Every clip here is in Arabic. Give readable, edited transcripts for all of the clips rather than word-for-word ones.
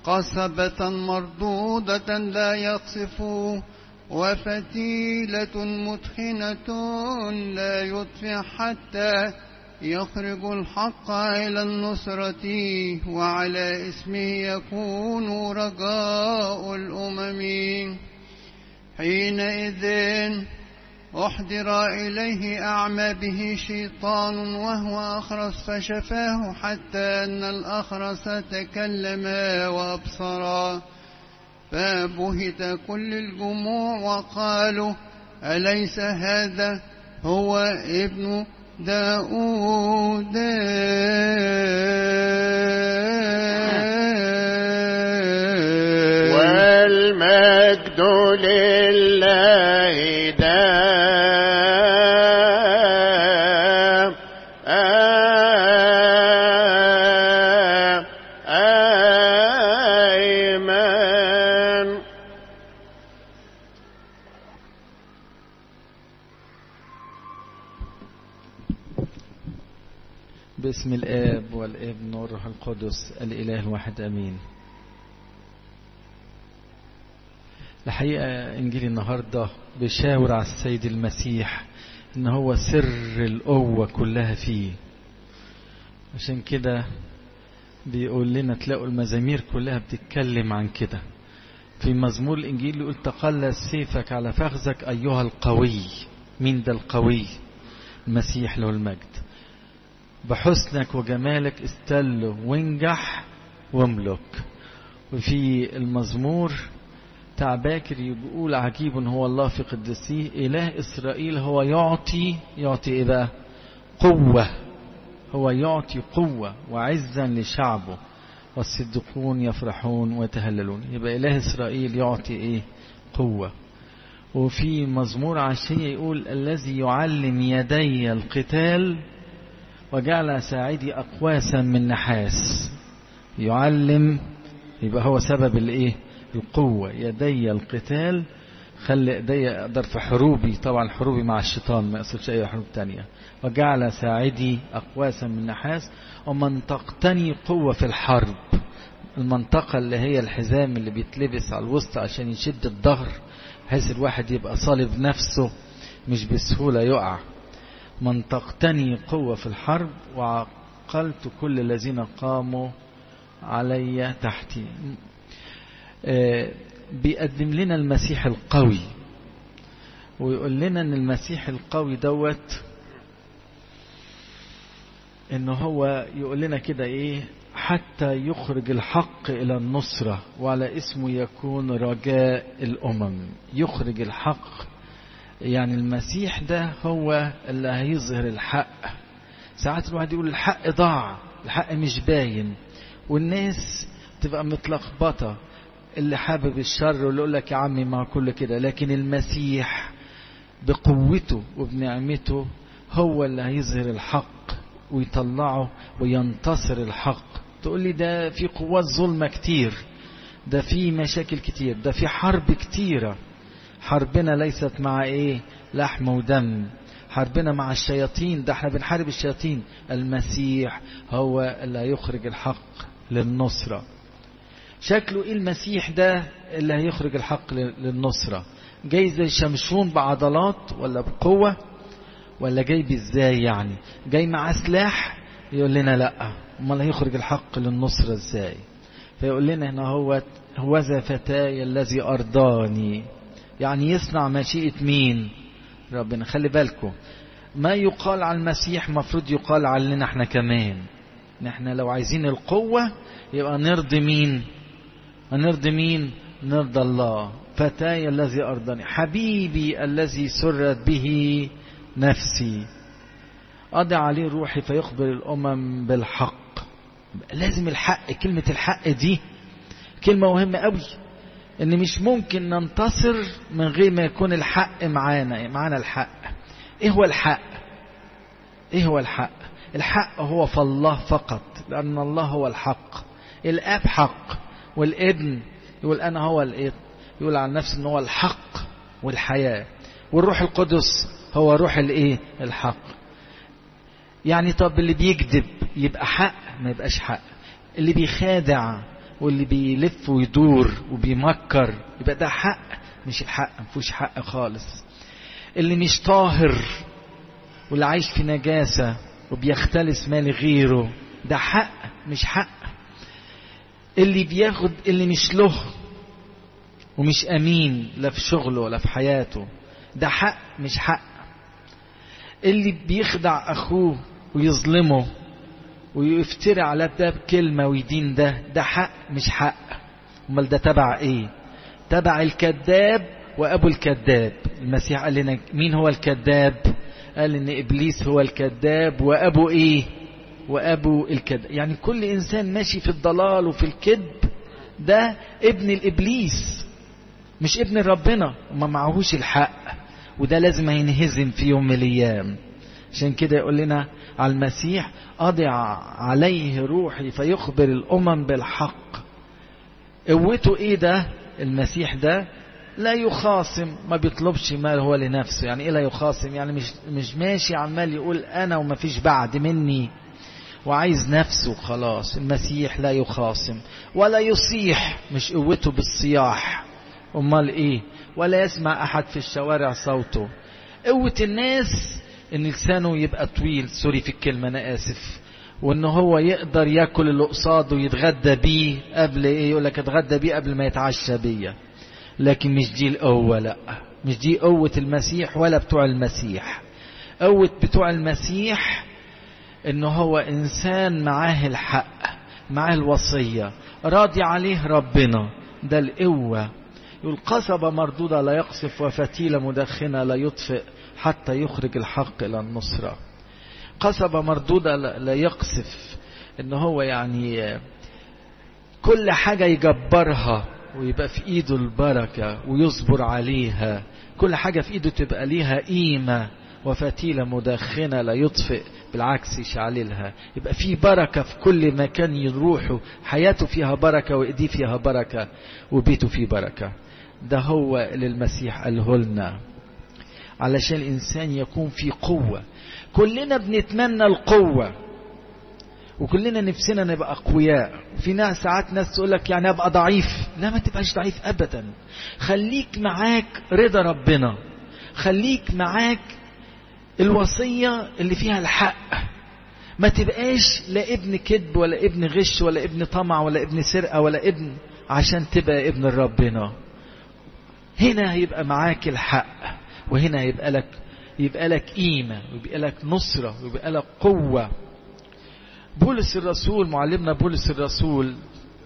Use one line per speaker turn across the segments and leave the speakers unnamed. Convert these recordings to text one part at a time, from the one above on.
قصبة مردودة لا يقصف، وفتيلة مدخنة لا يطفئ حتى يخرج الحق إلى النصرة، وعلى اسمه يكون رجاء الأمم. حينئذ أحضر إليه أعمى به شيطان وهو أخرس، فشفاه حتى أن الأخرس تكلم وأبصر. فبهت كل الجموع وقالوا: أليس هذا هو ابن داود؟
والمجد لله
باسم الآب والابن والروح القدس الإله الواحد أمين. الحقيقة إنجيل النهاردة بيشاور على السيد المسيح إن هو سر القوة كلها فيه. عشان كده بيقول لنا تلاقوا المزامير كلها بتتكلم عن كده. في مزمور الإنجيل يقول: تقلص سيفك على فخذك أيها القوي. مين ده القوي؟ المسيح له المجد. بحسنك وجمالك استل وانجح واملك. وفي المزمور بتاع باكر يقول: عجيب هو الله في قدسيه، إله إسرائيل هو يعطي إيه بقى؟ قوة. هو يعطي قوة وعزا لشعبه، والصديقون يفرحون ويتهللون. يبقى إله إسرائيل يعطي إيه؟ قوة. وفي مزمور عشية يقول: الذي يعلم يدي القتال وجعل ساعدي أقواسا من نحاس. يعلم، يبقى هو سبب الإيه؟ القوة. يدي القتال، خلي يدي أقدر في حروبي، طبعا حروبي مع الشيطان، ما يقصدش أي حروب تانية. وجعل ساعدي أقواسا من نحاس. ومنطقتني قوة في الحرب. المنطقة اللي هي الحزام اللي بيتلبس على الوسط عشان يشد الظهر، بحيث الواحد يبقى صالب نفسه مش بسهولة يقع. منطقتني قوة في الحرب، وعقلت كل الذين قاموا علي تحتي. بيقدم لنا المسيح القوي، ويقول لنا ان المسيح القوي دوت انه هو يقول لنا كده ايه: حتى يخرج الحق الى النصرة، وعلى اسمه يكون رجاء الامم. يخرج الحق، يعني المسيح ده هو اللي هيظهر الحق. ساعات الواحد يقول الحق ضاع، الحق مش باين، والناس تبقى متلخبطة، اللي حابب الشر واللي يقول لك يا عمي ما كل كده. لكن المسيح بقوته وبنعمته هو اللي هيظهر الحق ويطلعه وينتصر الحق. تقول لي ده في قوات ظلمة كتير، ده في مشاكل كتير، ده في حرب كتيرة. حربنا ليست مع ايه؟ لحم ودم. حربنا مع الشياطين، ده احنا بنحارب الشياطين. المسيح هو اللي هيخرج الحق للنصرة. شكله ايه المسيح ده اللي هيخرج الحق للنصرة؟ جاي زي شمشون بعضلات ولا بقوة، ولا جاي بازاي؟ يعني جاي مع سلاح؟ يقول لنا لا. امال هيخرج الحق للنصرة ازاي؟ فيقول لنا هنا هو ذا فتاي الذي أرضاني. يعني يصنع مشيئة مين؟ ربنا. خلي بالكم، ما يقال على المسيح مفروض يقال علينا احنا كمان. نحن لو عايزين القوة يبقى نرضي مين؟ نرضي مين؟ نرضى الله. فتاي الذي أرضاني، حبيبي الذي سرت به نفسي، أضع عليه روحي فيخبر الأمم بالحق. لازم الحق. كلمة الحق دي كلمة مهمة قوي، ان مش ممكن ننتصر من غير ما يكون الحق معانا الحق. ايه هو الحق؟ ايه هو الحق؟ الحق هو في الله فقط، لان الله هو الحق. الاب حق، والابن يقول انا هو الايه، يقول عن نفسه ان هو الحق والحياة، والروح القدس هو روح الايه؟ الحق. يعني طب اللي بيكذب يبقى حق؟ ما يبقاش حق. اللي بيخادع واللي بيلف ويدور وبيمكر يبقى ده حق، مش الحق مفيهوش حق خالص. اللي مش طاهر واللي عايش في نجاسة وبيختلس مال غيره ده حق مش حق. اللي بياخد اللي مش له ومش أمين لا في شغله ولا في حياته ده حق مش حق. اللي بيخدع أخوه ويظلمه ويفتري على ده بكلمة ويدين ده حق مش حق. امال ده تبع ايه؟ تبع الكذاب وابو الكذاب. المسيح قال لنا مين هو الكذاب؟ قال ان ابليس هو الكذاب وابو ايه؟ وابو الكذاب. يعني كل انسان ماشي في الضلال وفي الكذب ده ابن الابليس مش ابن ربنا وما معهوش الحق، وده لازم ينهزم في يوم من الايام. عشان كده يقول لنا على المسيح أضع عليه روحي فيخبر الأمم بالحق. قوته ايه ده؟ المسيح ده لا يخاصم، ما بيطلبش مال هو لنفسه. يعني ايه لا يخاصم؟ يعني مش ماشي عمال يقول انا وما فيش بعد مني وعايز نفسه خلاص. المسيح لا يخاصم ولا يصيح، مش قوته بالصياح، امال ايه؟ ولا يسمع احد في الشوارع صوته. قوة الناس ان لسانه يبقى طويل، سوري في الكلمة انا اسف، وان هو يقدر ياكل اللي قصاده ويتغدى بيه قبل ايه؟ يقول لك اتغدى بيه قبل ما يتعشى بيه. لكن مش دي القوة، لا مش دي قوة المسيح ولا بتوع المسيح. قوة بتوع المسيح ان هو انسان معاه الحق، معاه الوصية، راضي عليه ربنا، ده القوة. يقول قصبة مردودة لا يقصف وفتيلة مدخنة لا يطفئ حتى يخرج الحق إلى النصرة. قصبة مردودة لا يقصف، إن هو يعني كل حاجة يجبرها ويبقى في إيده البركة ويصبر عليها، كل حاجة في إيده تبقى ليها قيمة. وفتيلة مدخنة لا يطفئ، بالعكس يشعللها. يبقى في بركة في كل مكان يروحه، حياته فيها بركة وإيديه فيها بركة وبيته فيه بركة. ده هو اللي المسيح قاله لنا علشان الإنسان يكون في قوة. كلنا بنتمنى القوة وكلنا نفسنا نبقى أقوياء. وفي ناس ساعات ناس تقول لك يعني أبقى ضعيف. لا، ما تبقاش ضعيف أبدا. خليك معاك رضا ربنا، خليك معاك الوصية اللي فيها الحق. ما تبقاش لا ابن كذب ولا ابن غش ولا ابن طمع ولا ابن سرقة ولا ابن عشان تبقى ابن ربنا. هنا هيبقى معاك الحق، وهنا يبقى لك قيمة ويبقى لك نصرة ويبقى لك قوة. بولس الرسول، معلمنا بولس الرسول،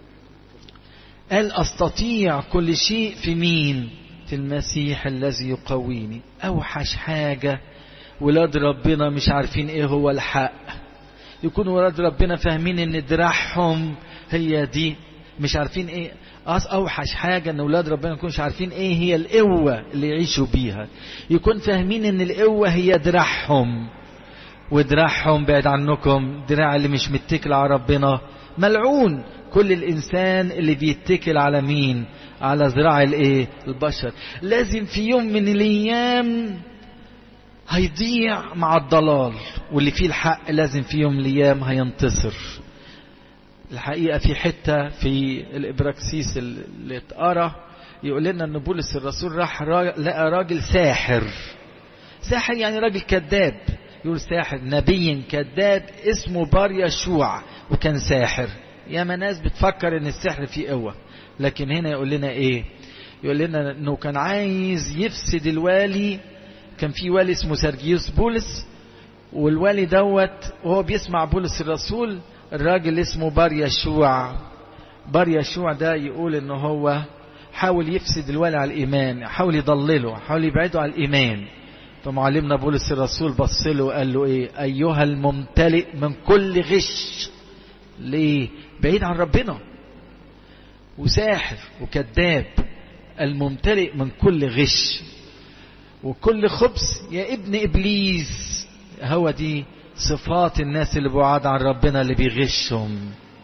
قال أستطيع كل شيء في مين؟ في المسيح الذي يقويني. أوحش حاجة ولاد ربنا مش عارفين ايه هو الحق. يكونوا ولاد ربنا فاهمين ان دراعهم هي دي، مش عارفين ايه. اوحش حاجة ان ولاد ربنا يكونوا مش عارفين ايه هي القوة اللي يعيشوا بيها. يكون فاهمين ان القوة هي دراعهم، ودراعهم بعد عنكم دراع اللي مش متكل على ربنا ملعون. كل الانسان اللي بيتكل على مين؟ على ذراع الايه؟ البشر. لازم في يوم من الايام هيضيع مع الضلال، واللي فيه الحق لازم في يوم من الايام هينتصر. الحقيقة في حتة في الإبراكسيس اللي اتقرأ يقول لنا ان بولس الرسول راح لقى راجل ساحر. ساحر يعني راجل كذاب. يقول ساحر نبي كذاب اسمه بار يشوع، وكان ساحر. ياما ناس بتفكر ان السحر فيه قوة، لكن هنا يقول لنا ايه؟ يقول لنا انه كان عايز يفسد الوالي. كان في والي اسمه سرجيوس بولس، والوالي دوت وهو بيسمع بولس الرسول الراجل اسمه بار يشوع. بار يشوع ده يقول انه هو حاول يفسد الوالي على الايمان، حاول يضلله، حاول يبعده على الايمان. فمعلمنا بولس الرسول بص له وقال له ايه؟ ايها الممتلئ من كل غش. ليه؟ بعيد عن ربنا وساحر وكذاب. الممتلئ من كل غش وكل خبث يا ابن ابليس. هو دي صفات الناس اللي بعاد عن ربنا اللي بيغشهم،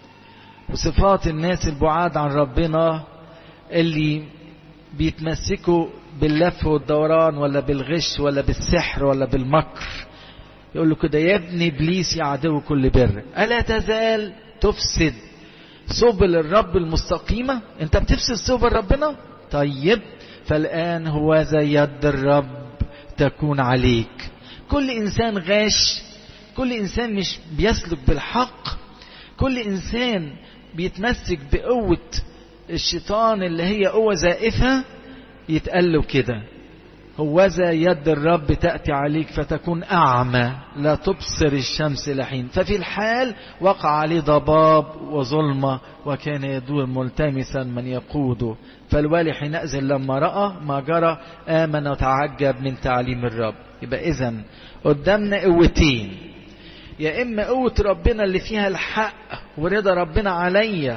وصفات الناس البعاد عن ربنا اللي بيتمسكوا باللف والدوران ولا بالغش ولا بالسحر ولا بالمكر. يقول له كده يا ابن ابليس يا عدو كل بر، ألا تزال تفسد سبل الرب المستقيمة. انت بتفسد سبل ربنا؟ طيب فالآن هوذا يد الرب تكون عليك. كل إنسان غاش، كل إنسان مش بيسلك بالحق، كل إنسان بيتمسك بقوة الشيطان اللي هي قوة زائفة، يتقال له كده هوذا يد الرب تأتي عليك فتكون أعمى لا تبصر الشمس لحين. ففي الحال وقع عليه ضباب وظلمة وكان يدور ملتمسا من يقوده. فالوالي حينئذ لما رأى ما جرى آمن وتعجب من تعليم الرب. يبقى إذن قدامنا قوتين، يا إما قوة ربنا اللي فيها الحق ورضا ربنا عليا،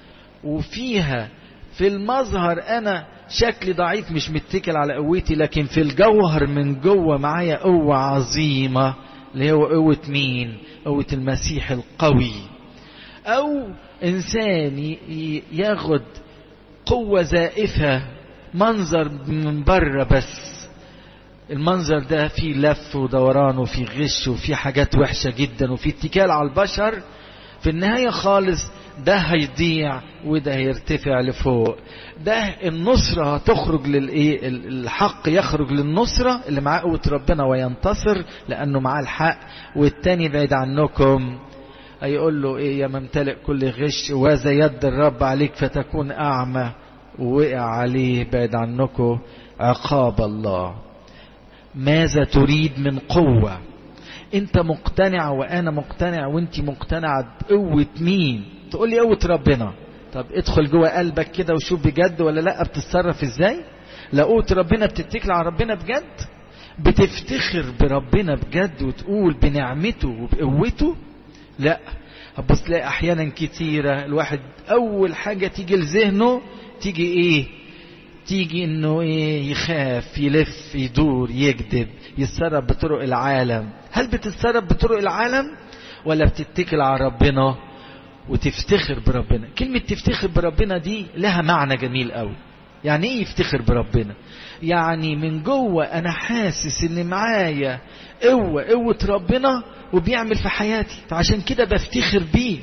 وفيها في المظهر أنا شكلي ضعيف مش متكل على قوتي، لكن في الجوهر من جوه معايا قوة عظيمة اللي هو قوة مين؟ قوة المسيح القوي. أو إنسان ياخد قوة زائفة، منظر من بره بس، المنظر ده فيه لف ودوران وفيه غش وفيه حاجات وحشة جدا وفيه اتكال على البشر. في النهاية خالص ده هيضيع وده هيرتفع لفوق. ده النصرة هتخرج للإيه؟ الحق يخرج للنصرة اللي معاه قوة ربنا وينتصر لأنه معاه الحق. والتاني بعيد عنكم هيقول له إيه؟ يا ممتلئ كل غش وذا يد الرب عليك فتكون أعمى. ووقع عليه بعيد عنكم عقاب الله. ماذا تريد من قوة؟ انت مقتنع وانا مقتنع وانت مقتنعة بقوة مين؟ تقول لي قوة ربنا. طب ادخل جوه قلبك كده وشوف بجد ولا لا بتتصرف ازاي. لا قوة ربنا بتتكل على ربنا بجد، بتفتخر بربنا بجد وتقول بنعمته وبقوته. لا هتبص تلاقي احيانا كتيرة الواحد اول حاجة تيجي لذهنه تيجي ايه؟ تيجي انه ايه؟ يخاف، يلف، يدور، يكذب، يتصرف بطرق العالم. هل بتتصرف بطرق العالم ولا بتتكل على ربنا وتفتخر بربنا؟ كلمة تفتخر بربنا دي لها معنى جميل قوي. يعني ايه يفتخر بربنا؟ يعني من جوه انا حاسس ان معايا قوة ربنا وبيعمل في حياتي، فعشان كده بفتخر بيه.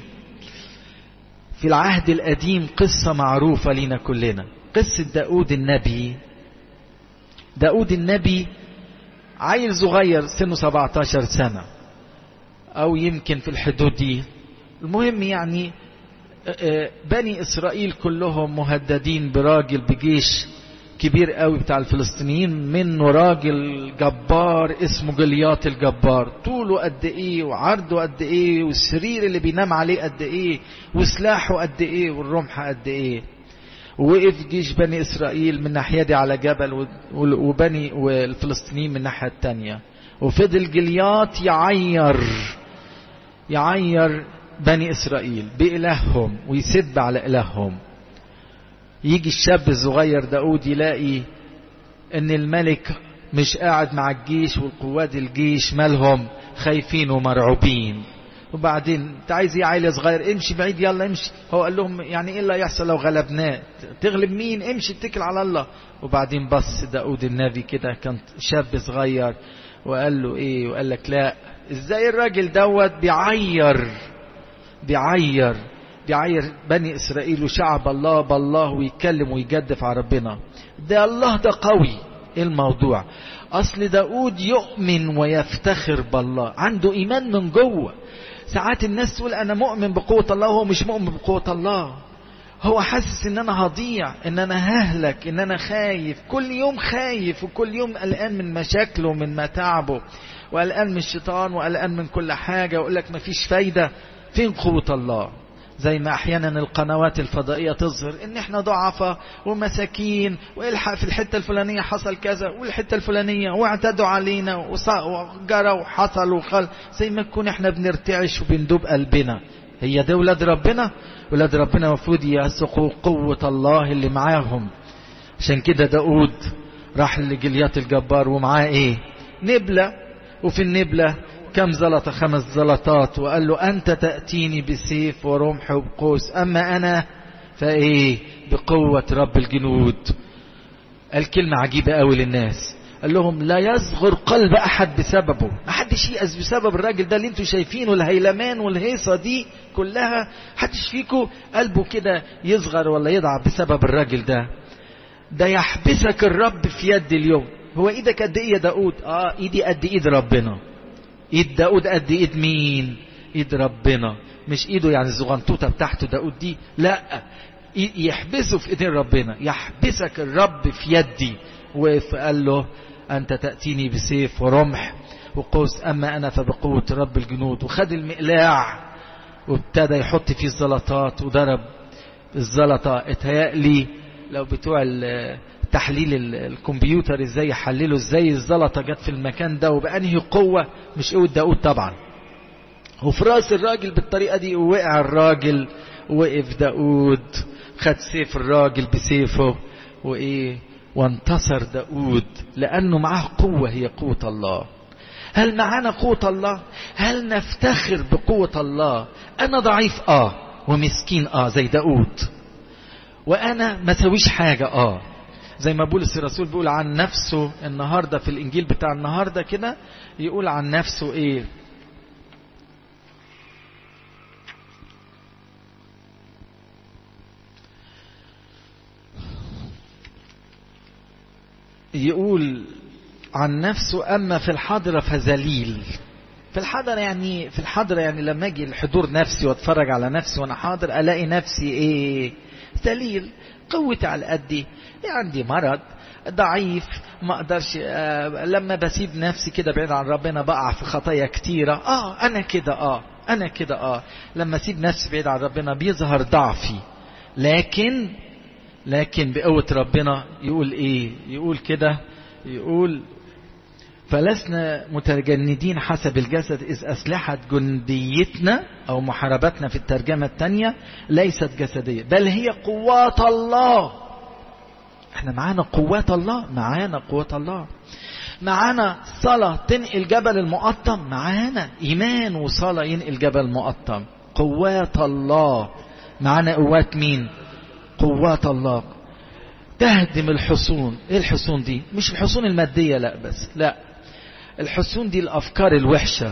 في العهد القديم قصة معروفة لنا كلنا، قصة داود النبي. داود النبي عيل صغير سنه 17 سنة او يمكن في الحدود دي. المهم يعني بني اسرائيل كلهم مهددين براجل بجيش كبير قوي بتاع الفلسطينيين، منه راجل جبار اسمه جليات الجبار، طوله قد ايه وعرضه قد ايه والسرير اللي بينام عليه قد ايه وسلاحه قد ايه والرمح قد ايه. وقف جيش بني اسرائيل من ناحية دي على جبل وبني والفلسطينيين من الناحية التانية، وفضل جليات يعير بني اسرائيل بإلههم ويسب على إلههم. يجي الشاب الصغير داود يلاقي ان الملك مش قاعد مع الجيش والقوات الجيش مالهم خايفين ومرعوبين. وبعدين انت عايز ايه يا عيل صغير؟ امشي بعيد، يلا امشي. هو قال لهم يعني ايه اللي هيحصل لو غلبناه؟ تغلب مين؟ امشي اتكل على الله. وبعدين بص داود النبي كده، كان شاب صغير، وقال له ايه؟ وقال لك لا، ازاي الراجل دوت بيعير بني اسرائيل وشعب الله بالله ويتكلم ويجدف على ربنا؟ ده الله ده قوي. ايه الموضوع؟ اصل داود يؤمن ويفتخر بالله، عنده ايمان من جوه. ساعات الناس تقول انا مؤمن بقوة الله وهو مش مؤمن بقوة الله. هو حاسس ان انا هضيع، ان انا ههلك، ان انا خايف، كل يوم خايف وكل يوم قلقان من مشاكله ومن متاعبه وقلقان من الشيطان وقلقان من كل حاجة، ويقول لك مفيش فايدة. فين قوة الله؟ زي ما احيانا القنوات الفضائية تظهر ان احنا ضعفة ومساكين، والحق في الحتة الفلانية حصل كذا والحتة الفلانية واعتدوا علينا وجرى وحصل وخل، زي ما تكون احنا بنرتعش وبندوب قلبنا. هي ده ولاد ربنا؟ ولاد ربنا المفروض يثقوا قوة الله اللي معاهم. عشان كده داود راح لجليات الجبار ومعاه ايه؟ نبلة. وفي النبلة كم زلطة؟ 5 زلطات. وقال له أنت تأتيني بسيف ورمح وبقوس، أما أنا فإيه؟ بقوة رب الجنود. الكلمة عجيبة قوي للناس. قال لهم لا يصغر قلب أحد بسببه، ما حدش يأس بسبب الراجل ده اللي انتوا شايفينه، الهيلمان والهيصة دي كلها، حدش فيكم قلبه كده يصغر ولا يضعف بسبب الراجل ده. ده يحبسك الرب في يد اليوم. هو ايدك قد ايه يا داود؟ ايدي قد ايد ربنا. ايد داود قد ايد مين؟ ايد ربنا، مش ايده يعني الزغنطوطة بتاعته داود دي، لا، يحبسه في ايدين ربنا. يحبسك الرب في يدي. وقال له أنت تأتيني بسيف ورمح وقوس، أما أنا فبقوة رب الجنود. وخد المقلاع وابتدى يحط فيه الزلطات وضرب الزلطة. اتهيألي لو بتوع تحليل الكمبيوتر ازاي يحللوا ازاي الزلطة جت في المكان ده وبأنهي قوة، مش قوة داود طبعا. وفي راس الراجل بالطريقة دي، ووقع الراجل. وقف داود خد سيف الراجل بسيفه وانتصر داود، لأنه معاه قوة، هي قوة الله. هل معانا قوة الله؟ هل نفتخر بقوة الله؟ أنا ضعيف ومسكين زي داود، وأنا ما سويش حاجة زي ما بولس الرسول بيقول عن نفسه النهاردة في الإنجيل بتاع النهاردة كده، يقول عن نفسه يقول عن نفسه أما في الحضرة فذليل. في الحضرة يعني لما اجي الحضور نفسي واتفرج على نفسي وانا حاضر، الاقي نفسي ذليل، قوتي على قدي، عندي مرض، ضعيف، ما اقدرش. لما بسيب نفسي كده بعيد عن ربنا بقع في خطايا كتيرة. انا كده لما اسيب نفسي بعيد عن ربنا بيظهر ضعفي. لكن بقوة ربنا يقول يقول كده، يقول فلسنا متجندين حسب الجسد، إذ أسلحة جنديتنا أو محاربتنا في الترجمة الثانية ليست جسدية بل هي قوات الله. احنا معانا قوات الله، معانا صلاة تنقل جبل المقطم، معانا إيمان وصلاة ينقل جبل المقطم. قوات الله معانا. قوات مين؟ قوات الله تهدم الحصون. ايه الحصون دي؟ مش الحصون المادية لا، الحصون دي الأفكار الوحشة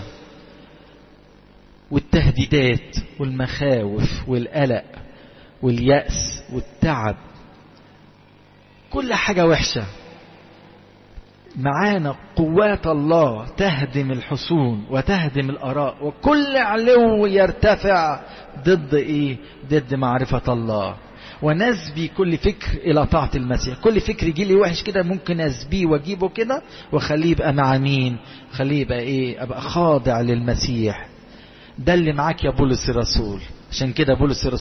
والتهديدات والمخاوف والقلق واليأس والتعب، كل حاجة وحشة. معانا قوات الله تهدم الحصون وتهدم الآراء، وكل علو يرتفع ضد معرفة الله. ونسبي كل فكر إلى طاعة المسيح. كل فكر يجي لي وحش كده ممكن أسبيه وأجيبه كده وخليه يبقى مع مين؟ خليه يبقى أبقى خاضع للمسيح. ده اللي معاك يا بولس الرسول. عشان كده بولس الرسول